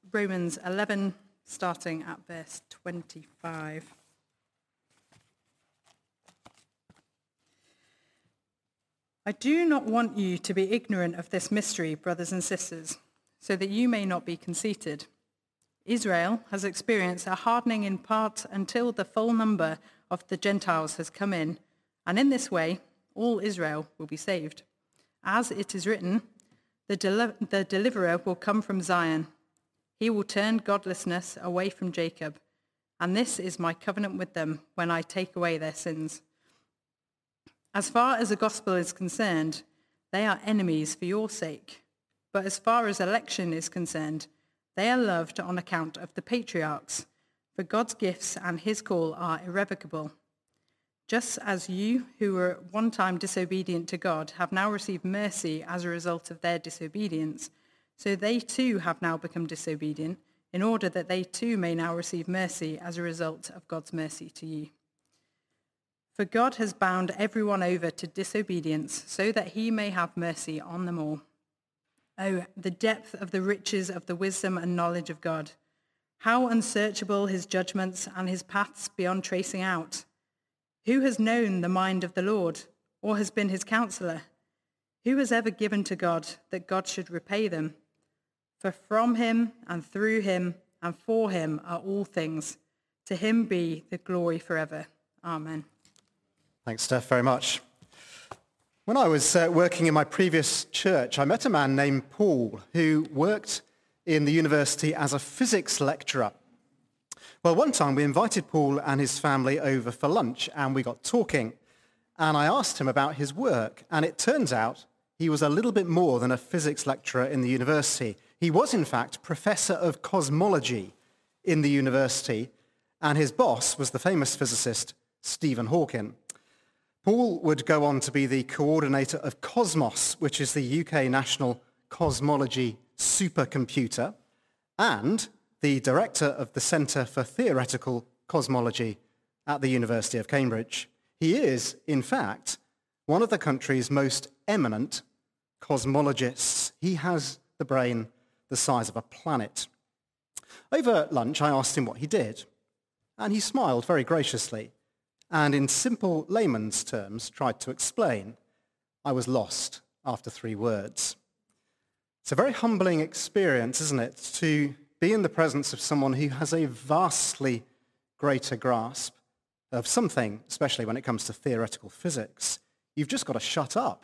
Romans 11, starting at verse 25. I do not want you to be ignorant of this mystery, brothers and sisters, so that you may not be conceited. Israel has experienced a hardening in part until the full number of the Gentiles has come in, and in this way all Israel will be saved. As it is written, the deliverer will come from Zion. He will turn godlessness away from Jacob, and this is my covenant with them when I take away their sins. As far as the gospel is concerned, they are enemies for your sake. But as far as election is concerned, they are loved on account of the patriarchs, for God's gifts and his call are irrevocable. Just as you, who were at one time disobedient to God, have now received mercy as a result of their disobedience, so they too have now become disobedient, in order that they too may now receive mercy as a result of God's mercy to you. For God has bound everyone over to disobedience, so that he may have mercy on them all. Oh, the depth of the riches of the wisdom and knowledge of God! How unsearchable his judgments and his paths beyond tracing out! Who has known the mind of the Lord, or has been his counselor? Who has ever given to God that God should repay them? For from him and through him and for him are all things. To him be the glory forever. Amen. Thanks, Steph, very much. When I was working in my previous church, I met a man named Paul who worked in the university as a physics lecturer. Well, one time we invited Paul and his family over for lunch and we got talking. And I asked him about his work, and it turns out he was a little bit more than a physics lecturer in the university. He was, in fact, professor of cosmology in the university, and his boss was the famous physicist Stephen Hawking. Paul would go on to be the coordinator of Cosmos, which is the UK national cosmology supercomputer, and the director of the Centre for Theoretical Cosmology at the University of Cambridge. He is, in fact, one of the country's most eminent cosmologists. He has the brain the size of a planet. Over lunch, I asked him what he did, and he smiled very graciously, and in simple layman's terms tried to explain. I was lost after 3 words. It's a very humbling experience, isn't it, to be in the presence of someone who has a vastly greater grasp of something, especially when it comes to theoretical physics. You've just got to shut up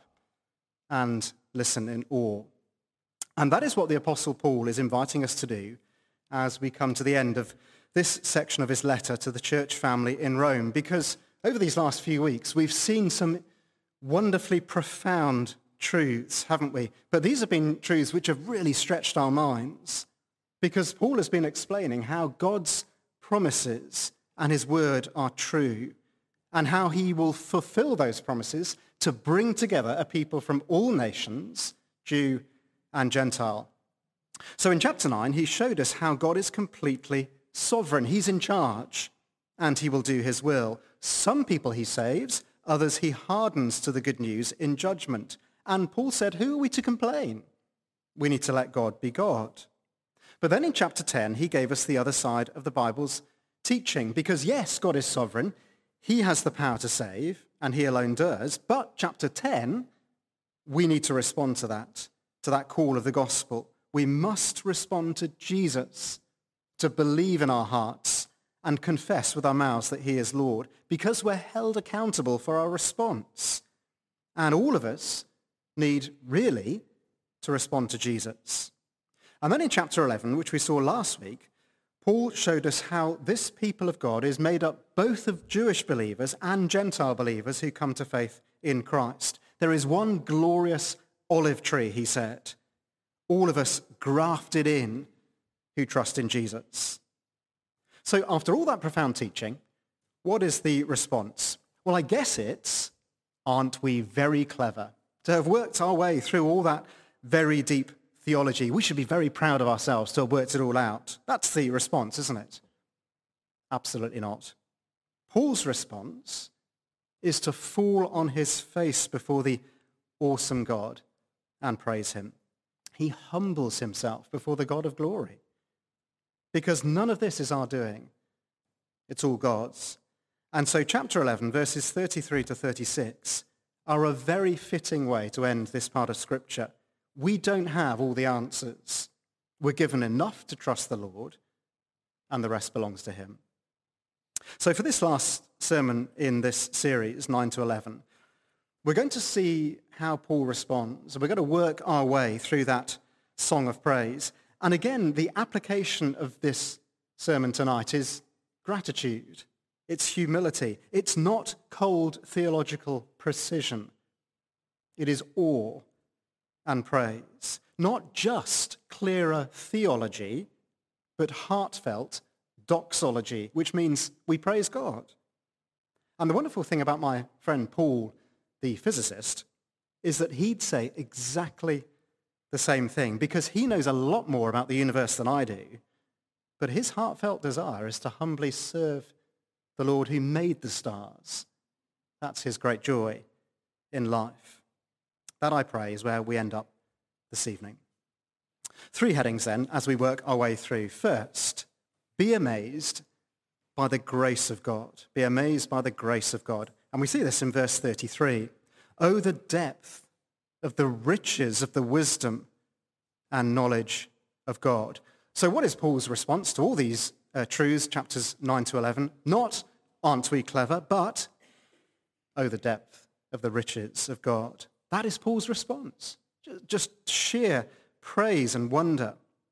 and listen in awe. And that is what the Apostle Paul is inviting us to do as we come to the end of this section of his letter to the church family in Rome, because over these last few weeks we've seen some wonderfully profound truths, haven't we? But these have been truths which have really stretched our minds, because Paul has been explaining how God's promises and his word are true, and how he will fulfill those promises to bring together a people from all nations, Jew and Gentile. So in chapter 9, he showed us how God is completely sovereign. He's in charge, and he will do his will. Some people he saves, others he hardens to the good news in judgment. And Paul said, who are we to complain? We need to let God be God. But then in chapter 10, he gave us the other side of the Bible's teaching, because yes, God is sovereign. He has the power to save, and he alone does. But chapter 10, we need to respond to that call of the gospel. We must respond to Jesus, to believe in our hearts and confess with our mouths that he is Lord, because we're held accountable for our response. And all of us need really to respond to Jesus. And then in chapter 11, which we saw last week, Paul showed us how this people of God is made up both of Jewish believers and Gentile believers who come to faith in Christ. There is one glorious olive tree, he said, all of us grafted in who trust in Jesus. So after all that profound teaching, what is the response? Well, I guess it's, aren't we very clever to have worked our way through all that very deep theology? We should be very proud of ourselves to have worked it all out. That's the response, isn't it? Absolutely not. Paul's response is to fall on his face before the awesome God and praise him. He humbles himself before the God of glory. because none of this is our doing. It's all God's. And so chapter 11, verses 33 to 36, are a very fitting way to end this part of Scripture. We don't have all the answers. We're given enough to trust the Lord, and the rest belongs to him. So for this last sermon in this series, 9 to 11, we're going to see how Paul responds. We're going to work our way through that song of praise. And again, the application of this sermon tonight is gratitude. It's humility. It's not cold theological precision. It is awe and praise. Not just clearer theology, but heartfelt doxology, which means we praise God. And the wonderful thing about my friend Paul, the physicist, is that he'd say exactly the same thing, because he knows a lot more about the universe than I do, but his heartfelt desire is to humbly serve the Lord who made the stars. That's his great joy in life. That, I pray, is where we end up this evening. 3 headings then as we work our way through. First, be amazed by the grace of God. Be amazed by the grace of God. And we see this in verse 33. Oh, the depth of the riches of the wisdom and knowledge of God. So what is Paul's response to all these truths, chapters 9 to 11? Not, aren't we clever, but, oh, the depth of the riches of God. That is Paul's response. Just sheer praise and wonder.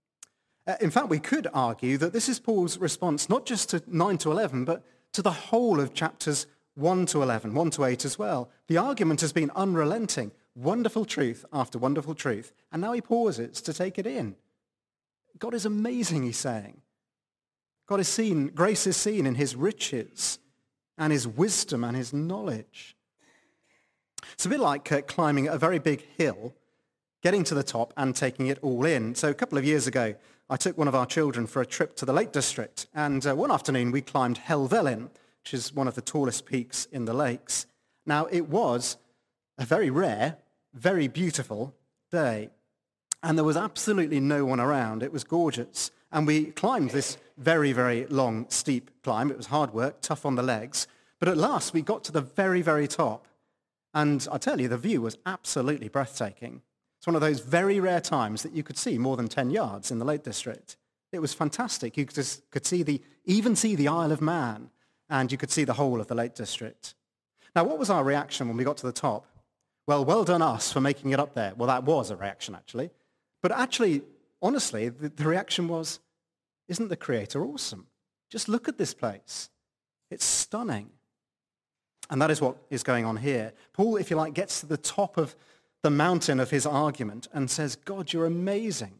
In fact, we could argue that this is Paul's response not just to 9 to 11, but to the whole of chapters 1 to 11, 1 to 8 as well. The argument has been unrelenting, wonderful truth after wonderful truth, and now he pauses to take it in. God is amazing, he's saying. God is seen, grace is seen in his riches and his wisdom and his knowledge. It's a bit like climbing a very big hill, getting to the top and taking it all in. So a couple of years ago, I took one of our children for a trip to the Lake District, and one afternoon we climbed Helvellyn, which is one of the tallest peaks in the lakes. Now, it was a very rare, very beautiful day, and there was absolutely no one around. It was gorgeous. And we climbed this very, very long, steep climb. It was hard work, tough on the legs. But at last, we got to the very, very top. And I tell you, the view was absolutely breathtaking. It's one of those very rare times that you could see more than 10 yards in the Lake District. It was fantastic. You could even see the Isle of Man, and you could see the whole of the Lake District. Now, what was our reaction when we got to the top? Well done us for making it up there. Well, that was a reaction, actually. But actually, honestly, the reaction was, isn't the Creator awesome? Just look at this place. It's stunning. And that is what is going on here. Paul, if you like, gets to the top of the mountain of his argument and says, God, you're amazing.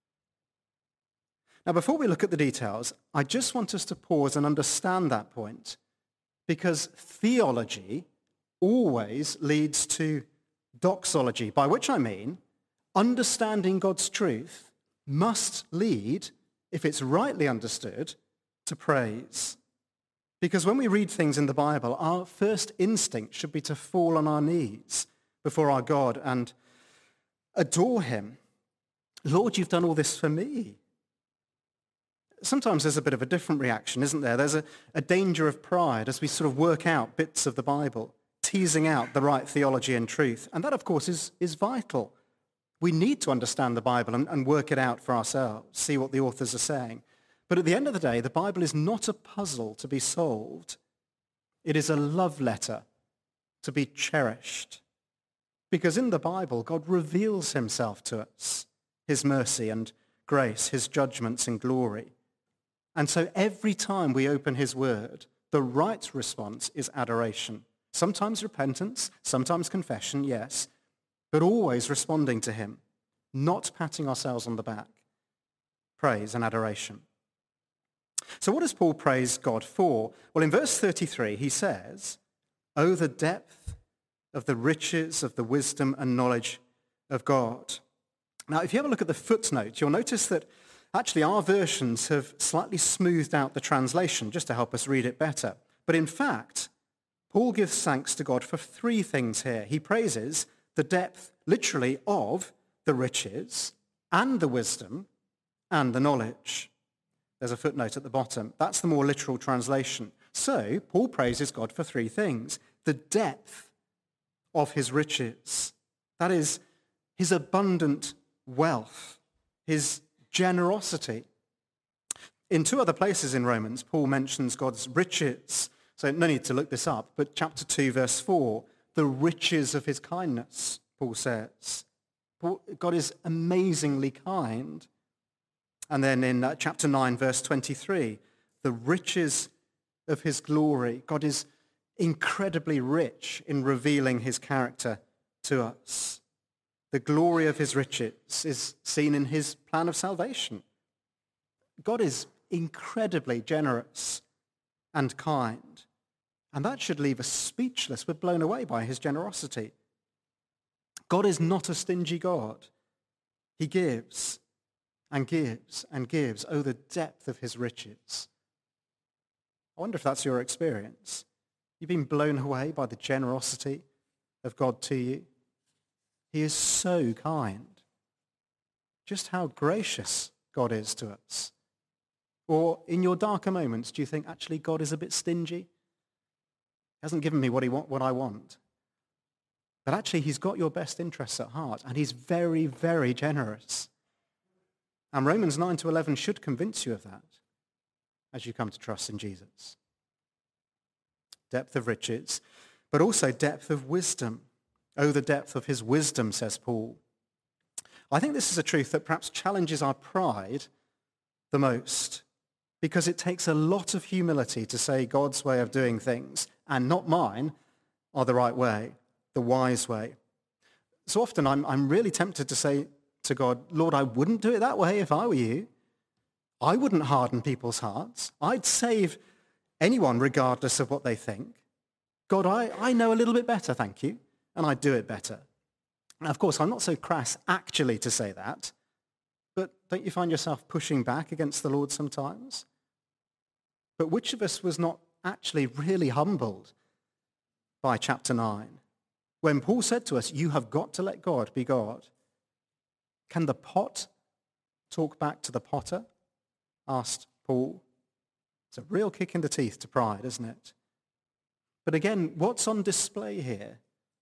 Now, before we look at the details, I just want us to pause and understand that point, because theology always leads to doxology, by which I mean understanding God's truth must lead, if it's rightly understood, to praise. Because when we read things in the Bible, our first instinct should be to fall on our knees before our God and adore him. Lord, you've done all this for me. Sometimes there's a bit of a different reaction, isn't there? There's a danger of pride as we sort of work out bits of the Bible, teasing out the right theology and truth. And that, of course, is vital. We need to understand the Bible and work it out for ourselves, see what the authors are saying. But at the end of the day, the Bible is not a puzzle to be solved. It is a love letter to be cherished. Because in the Bible, God reveals himself to us, his mercy and grace, his judgments and glory. And so every time we open his word, the right response is adoration. Sometimes repentance, sometimes confession, yes, but always responding to him, not patting ourselves on the back. Praise and adoration. So what does Paul praise God for? Well, in verse 33, he says, oh, the depth of the riches of the wisdom and knowledge of God. Now, if you have a look at the footnote, you'll notice that actually our versions have slightly smoothed out the translation just to help us read it better. But in fact, Paul gives thanks to God for 3 things here. He praises the depth, literally, of the riches and the wisdom and the knowledge. There's a footnote at the bottom. That's the more literal translation. So Paul praises God for three things. The depth of his riches, that is, his abundant wealth, his generosity. In two other places in Romans, Paul mentions God's riches. So no need to look this up, but chapter 2, verse 4, the riches of his kindness, Paul says. God is amazingly kind. And then in chapter 9, verse 23, the riches of his glory. God is incredibly rich in revealing his character to us. The glory of his riches is seen in his plan of salvation. God is incredibly generous and kind. And that should leave us speechless. We're blown away by his generosity. God is not a stingy God. He gives and gives and gives. Oh, the depth of his riches. I wonder if that's your experience. You've been blown away by the generosity of God to you. He is so kind. Just how gracious God is to us. Or in your darker moments, do you think actually God is a bit stingy? He hasn't given me what I want. But actually he's got your best interests at heart, and he's very, very generous. And Romans 9 to 11 should convince you of that as you come to trust in Jesus. Depth of riches, but also depth of wisdom. Oh, the depth of his wisdom, says Paul. I think this is a truth that perhaps challenges our pride the most, because it takes a lot of humility to say God's way of doing things, and not mine, are the right way, the wise way. So often I'm really tempted to say to God, Lord, I wouldn't do it that way if I were you. I wouldn't harden people's hearts. I'd save anyone regardless of what they think. God, I know a little bit better, thank you, and I'd do it better. And of course, I'm not so crass actually to say that, but don't you find yourself pushing back against the Lord sometimes? But which of us was not actually really humbled by chapter 9? When Paul said to us, you have got to let God be God. Can the pot talk back to the potter? Asked Paul. It's a real kick in the teeth to pride, isn't it? But again, what's on display here?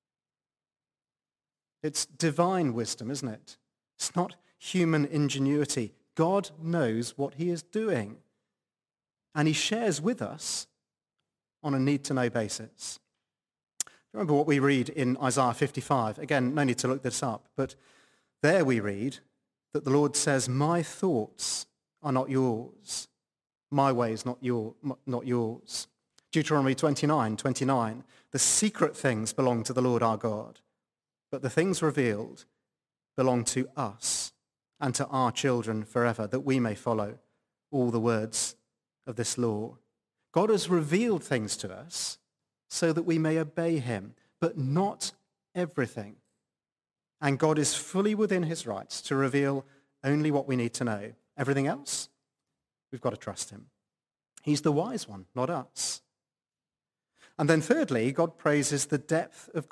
It's divine wisdom, isn't it? It's not human ingenuity. God knows what he is doing. And he shares with us on a need-to-know basis. Remember what we read in Isaiah 55? Again, no need to look this up, but there we read that the Lord says, my thoughts are not yours, my ways not yours. Deuteronomy 29:29, the secret things belong to the Lord our God, but the things revealed belong to us and to our children forever, that we may follow all the words of this law. God has revealed things to us so that we may obey him, but not everything. And God is fully within his rights to reveal only what we need to know. Everything else, we've got to trust him. He's the wise one, not us. And then thirdly, Paul praises the depth of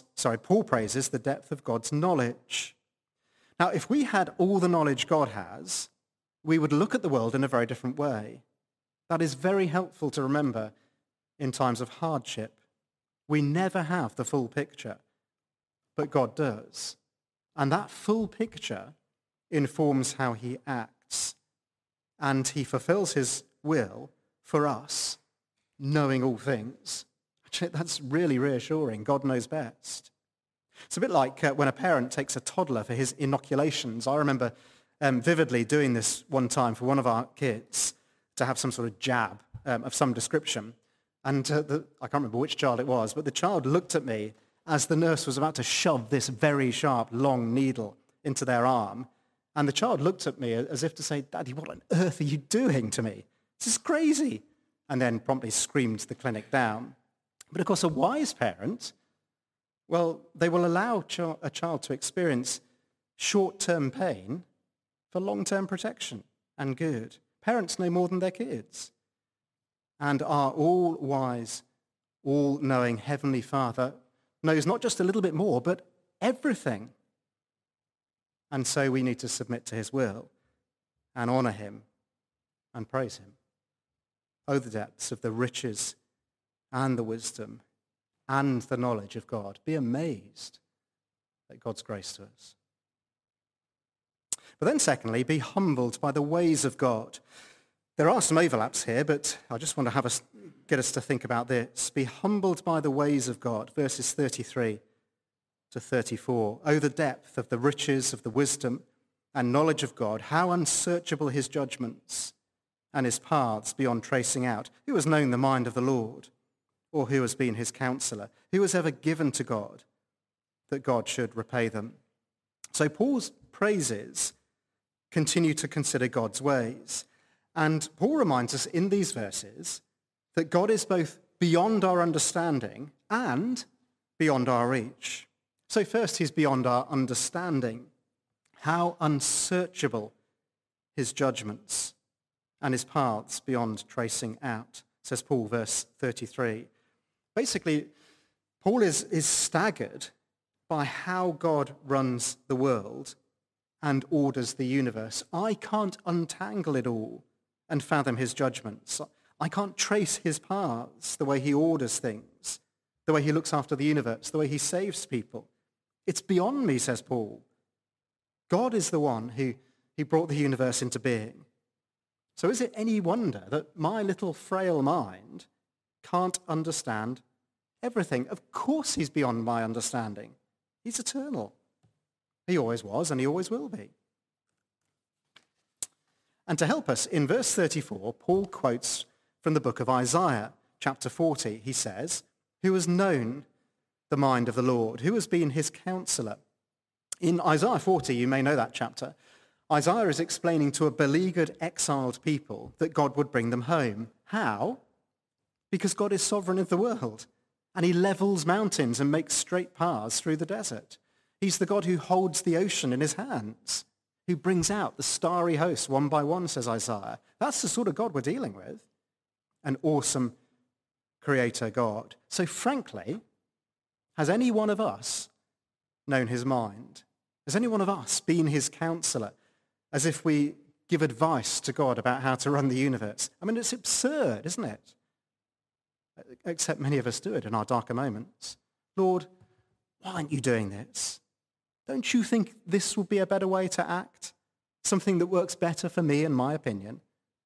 God's knowledge. Now, if we had all the knowledge God has, we would look at the world in a very different way. That is very helpful to remember in times of hardship. We never have the full picture, but God does. And that full picture informs how he acts. And he fulfills his will for us, knowing all things. Actually, that's really reassuring. God knows best. It's a bit like when a parent takes a toddler for his inoculations. I remember vividly doing this one time for one of our kids to have some sort of jab of some description. And I can't remember which child it was, but the child looked at me as the nurse was about to shove this very sharp, long needle into their arm. And the child looked at me as if to say, Daddy, what on earth are you doing to me? This is crazy. And then promptly screamed the clinic down. But of course, a wise parent, well, they will allow a child to experience short-term pain for long-term protection and good. Parents know more than their kids. And our all-wise, all-knowing Heavenly Father knows not just a little bit more, but everything. And so we need to submit to his will and honor him and praise him. Oh, the depths of the riches and the wisdom and the knowledge of God. Be amazed at God's grace to us. But then secondly, be humbled by the ways of God. There are some overlaps here, but I just want to get us to think about this. Be humbled by the ways of God, verses 33 to 34. Oh, the depth of the riches of the wisdom and knowledge of God, how unsearchable his judgments and his paths beyond tracing out. Who has known the mind of the Lord, or who has been his counselor? Who has ever given to God that God should repay them? So Paul's praises continue to consider God's ways. And Paul reminds us in these verses that God is both beyond our understanding and beyond our reach. So first, he's beyond our understanding. How unsearchable his judgments and his paths beyond tracing out, says Paul, verse 33. Basically, Paul is staggered by how God runs the world and orders the universe. I can't untangle it all and fathom his judgments. I can't trace his paths, the way he orders things, the way he looks after the universe, the way he saves people. It's beyond me, says Paul. God is the one who brought the universe into being. So is it any wonder that my little frail mind can't understand everything? Of course he's beyond my understanding. He's eternal. He always was and he always will be. And to help us, in verse 34, Paul quotes from the book of Isaiah, chapter 40. He says, who has known the mind of the Lord? Who has been his counselor? In Isaiah 40, you may know that chapter, Isaiah is explaining to a beleaguered, exiled people that God would bring them home. How? Because God is sovereign of the world, and he levels mountains and makes straight paths through the desert. He's the God who holds the ocean in his hands, who brings out the starry host one by one, says Isaiah. That's the sort of God we're dealing with, an awesome creator God. So frankly, has any one of us known his mind? Has any one of us been his counselor, as if we give advice to God about how to run the universe? I mean, it's absurd, isn't it? Except many of us do it in our darker moments. Lord, why aren't you doing this? Don't you think this would be a better way to act? Something that works better for me, in my opinion?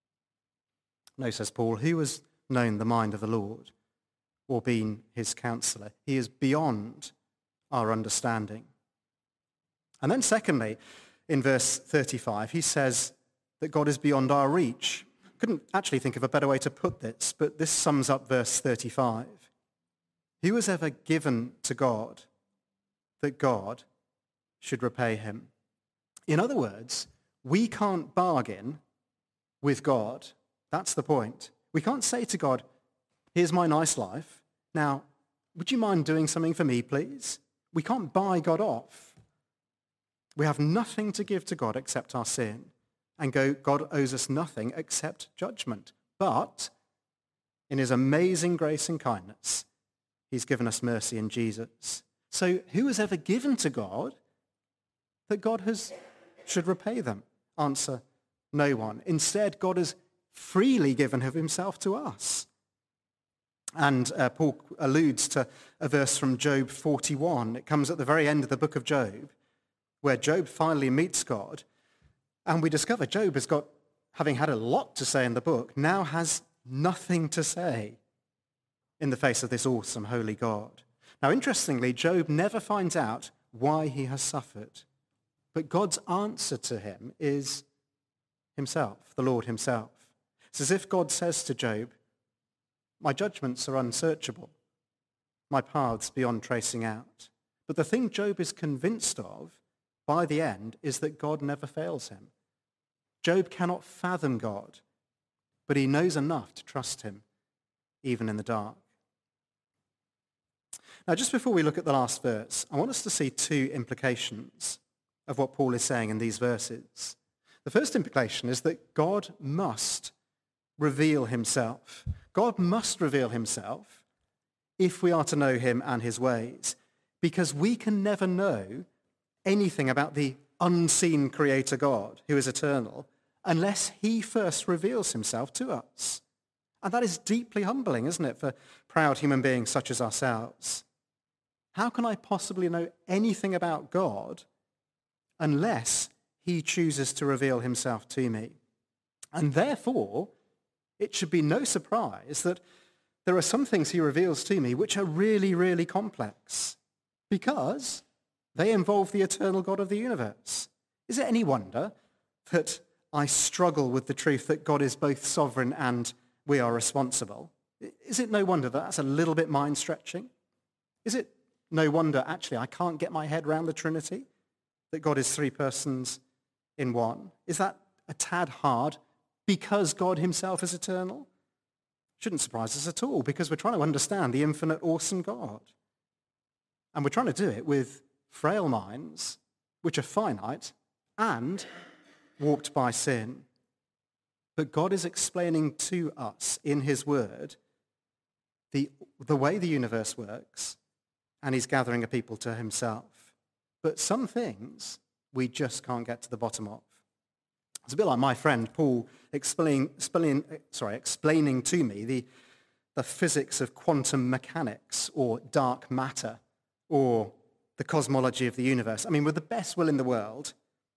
No, says Paul, who has known the mind of the Lord or been his counselor? He is beyond our understanding. And then secondly, in verse 35, he says that God is beyond our reach. Couldn't actually think of a better way to put this, but this sums up verse 35. Who has ever given to God that God should repay him? In other words, we can't bargain with God. That's the point. We can't say to God, here's my nice life. Now, would you mind doing something for me, please? We can't buy God off. We have nothing to give to God except our sin. And God owes us nothing except judgment. But in his amazing grace and kindness, he's given us mercy in Jesus. So who has ever given to God that God should repay them? Answer, no one. Instead, God has freely given of himself to us. And Paul alludes to a verse from Job 41. It comes at the very end of the book of Job, where Job finally meets God. And we discover Job has got, having had a lot to say in the book, now has nothing to say in the face of this awesome, holy God. Now, interestingly, Job never finds out why he has suffered. But God's answer to him is himself, the Lord himself. It's as if God says to Job, my judgments are unsearchable, my paths beyond tracing out. But the thing Job is convinced of by the end is that God never fails him. Job cannot fathom God, but he knows enough to trust him, even in the dark. Now, just before we look at the last verse, I want us to see two implications of what Paul is saying in these verses. The first implication is that God must reveal himself. God must reveal himself if we are to know him and his ways, because we can never know anything about the unseen creator God who is eternal unless he first reveals himself to us. And that is deeply humbling, isn't it, for proud human beings such as ourselves? How can I possibly know anything about God unless he chooses to reveal himself to me? And therefore, it should be no surprise that there are some things he reveals to me which are really, really complex because they involve the eternal God of the universe. Is it any wonder that I struggle with the truth that God is both sovereign and we are responsible? Is it no wonder that that's a little bit mind-stretching? Is it no wonder, actually, I can't get my head around the Trinity, that God is three persons in one? Is that a tad hard because God himself is eternal? Shouldn't surprise us at all, because we're trying to understand the infinite, awesome God. And we're trying to do it with frail minds, which are finite and warped by sin. But God is explaining to us in his word the way the universe works, and he's gathering a people to himself. But some things we just can't get to the bottom of. It's a bit like my friend Paul explaining to me the physics of quantum mechanics or dark matter or the cosmology of the universe. I mean, with the best will in the world,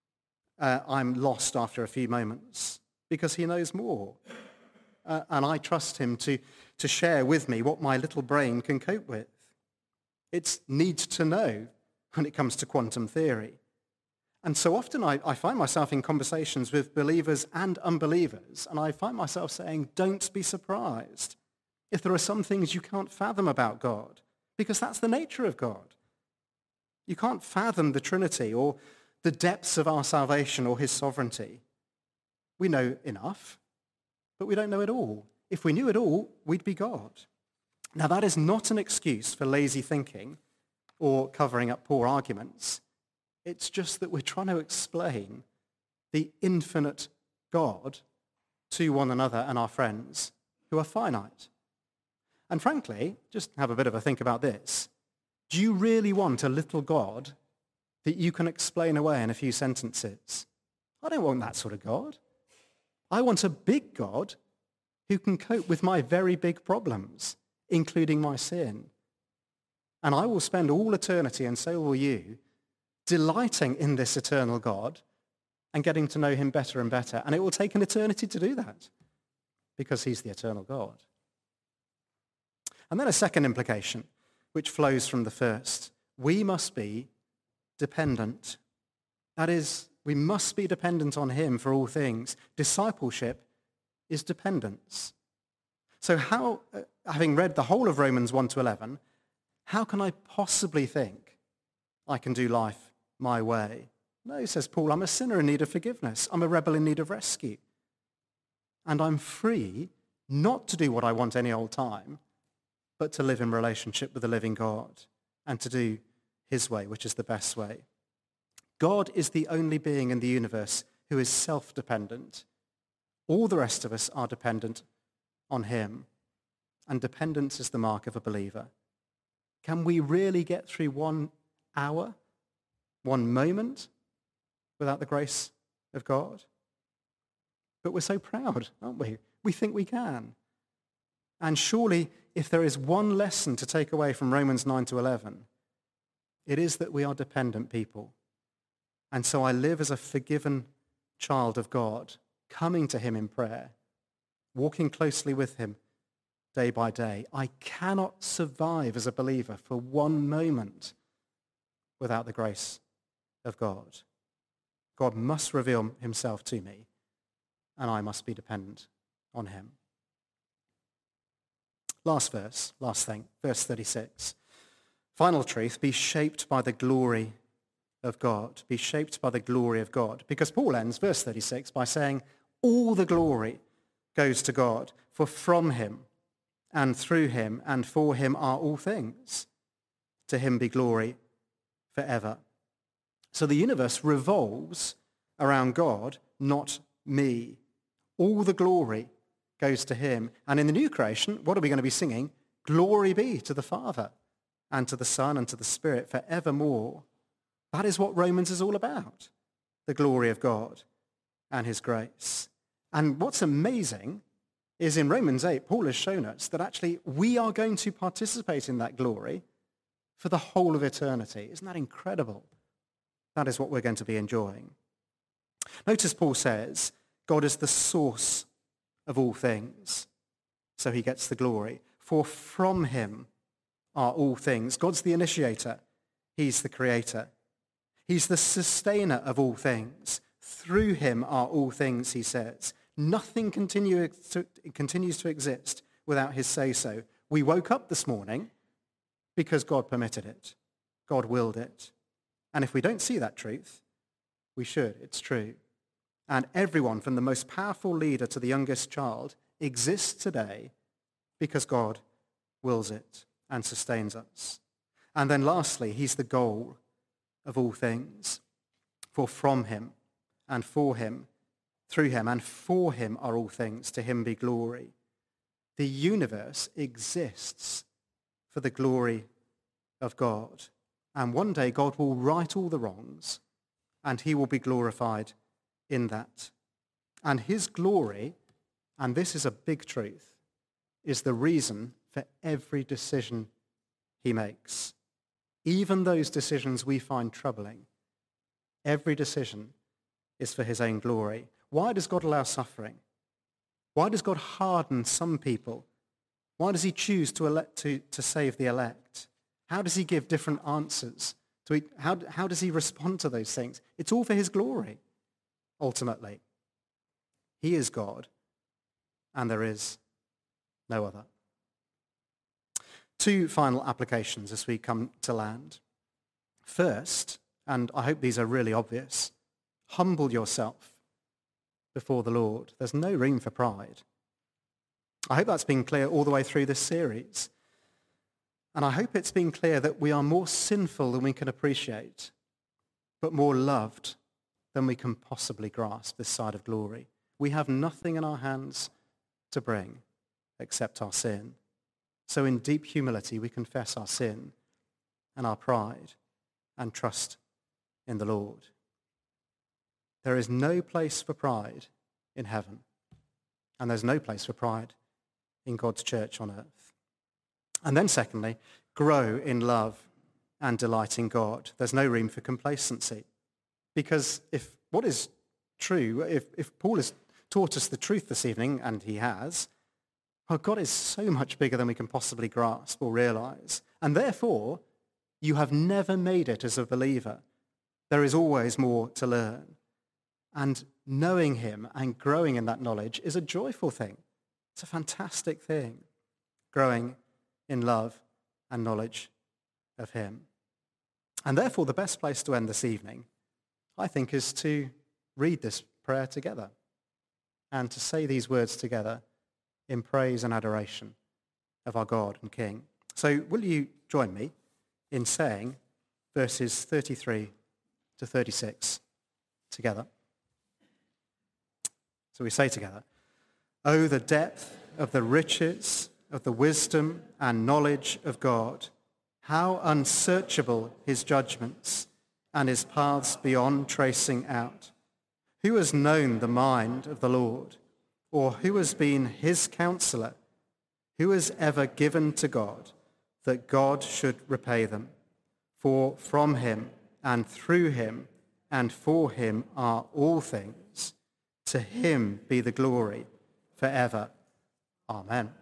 I'm lost after a few moments because he knows more. And I trust him to share with me what my little brain can cope with. It's need to know when it comes to quantum theory. And so often I find myself in conversations with believers and unbelievers, and I find myself saying, don't be surprised if there are some things you can't fathom about God, because that's the nature of God. You can't fathom the Trinity or the depths of our salvation or his sovereignty. We know enough, but we don't know it all. If we knew it all, we'd be God. Now, that is not an excuse for lazy thinking or covering up poor arguments. It's just that we're trying to explain the infinite God to one another and our friends who are finite. And frankly, just have a bit of a think about this. Do you really want a little God that you can explain away in a few sentences? I don't want that sort of God. I want a big God who can cope with my very big problems, including my sin. And I will spend all eternity, and so will you, delighting in this eternal God and getting to know him better and better. And it will take an eternity to do that because he's the eternal God. And then a second implication, which flows from the first. We must be dependent. That is, we must be dependent on him for all things. Discipleship is dependence. So how, having read the whole of Romans 1 to 11, how can I possibly think I can do life my way? No, says Paul, I'm a sinner in need of forgiveness. I'm a rebel in need of rescue. And I'm free not to do what I want any old time, but to live in relationship with the living God and to do his way, which is the best way. God is the only being in the universe who is self-dependent. All the rest of us are dependent on him, and dependence is the mark of a believer. Can we really get through 1 hour, 1 moment without the grace of God? But we're so proud, aren't we? We think we can. And surely, if there is one lesson to take away from Romans 9 to 11, it is that we are dependent people. And so I live as a forgiven child of God, coming to him in prayer, walking closely with him day by day. I cannot survive as a believer for 1 moment without the grace of God. God must reveal himself to me, and I must be dependent on him. Last verse, last thing, verse 36. Final truth, be shaped by the glory of God. Be shaped by the glory of God. Because Paul ends verse 36 by saying, all the glory goes to God, for from him and through him and for him are all things. To him be glory forever. So the universe revolves around God, not me. All the glory goes to him. And in the new creation, what are we going to be singing? Glory be to the Father and to the Son and to the Spirit forevermore. That is what Romans is all about, the glory of God. and his grace. And what's amazing is in Romans 8, Paul has shown us that actually we are going to participate in that glory for the whole of eternity. Isn't that incredible? That is what we're going to be enjoying. Notice Paul says, God is the source of all things, so he gets the glory. For from him are all things. God's the initiator. He's the creator. He's the sustainer of all things. Through him are all things, he says. Nothing continues to exist without his say-so. We woke up this morning because God permitted it. God willed it. And if we don't see that truth, we should. It's true. And everyone, from the most powerful leader to the youngest child, exists today because God wills it and sustains us. And then lastly, he's the goal of all things. For from him and for him, through him and for him are all things. To him be glory. The universe exists for the glory of God. And one day God will right all the wrongs and he will be glorified in that. And his glory, and this is a big truth, is the reason for every decision he makes. Even those decisions we find troubling, every decision is for his own glory. Why does God allow suffering? Why does God harden some people? Why does he choose to save the elect? How does he give different answers? How does he respond to those things? It's all for his glory, ultimately. He is God, and there is no other. Two final applications as we come to land. First, and I hope these are really obvious, humble yourself before the Lord. There's no room for pride. I hope that's been clear all the way through this series. And I hope it's been clear that we are more sinful than we can appreciate, but more loved than we can possibly grasp this side of glory. We have nothing in our hands to bring except our sin. So in deep humility, we confess our sin and our pride and trust in the Lord. There is no place for pride in heaven, and there's no place for pride in God's church on earth. And then secondly, grow in love and delight in God. There's no room for complacency, because if what is true, if Paul has taught us the truth this evening, and he has, well, God is so much bigger than we can possibly grasp or realize. And therefore, you have never made it as a believer. There is always more to learn. And knowing him and growing in that knowledge is a joyful thing. It's a fantastic thing, growing in love and knowledge of him. And therefore, the best place to end this evening, I think, is to read this prayer together and to say these words together in praise and adoration of our God and King. So will you join me in saying verses 33 to 36 together? So we say together, "Oh, the depth of the riches of the wisdom and knowledge of God, how unsearchable his judgments and his paths beyond tracing out. Who has known the mind of the Lord, or who has been his counselor? Who has ever given to God that God should repay them? For from him and through him and for him are all things. To him be the glory forever. Amen."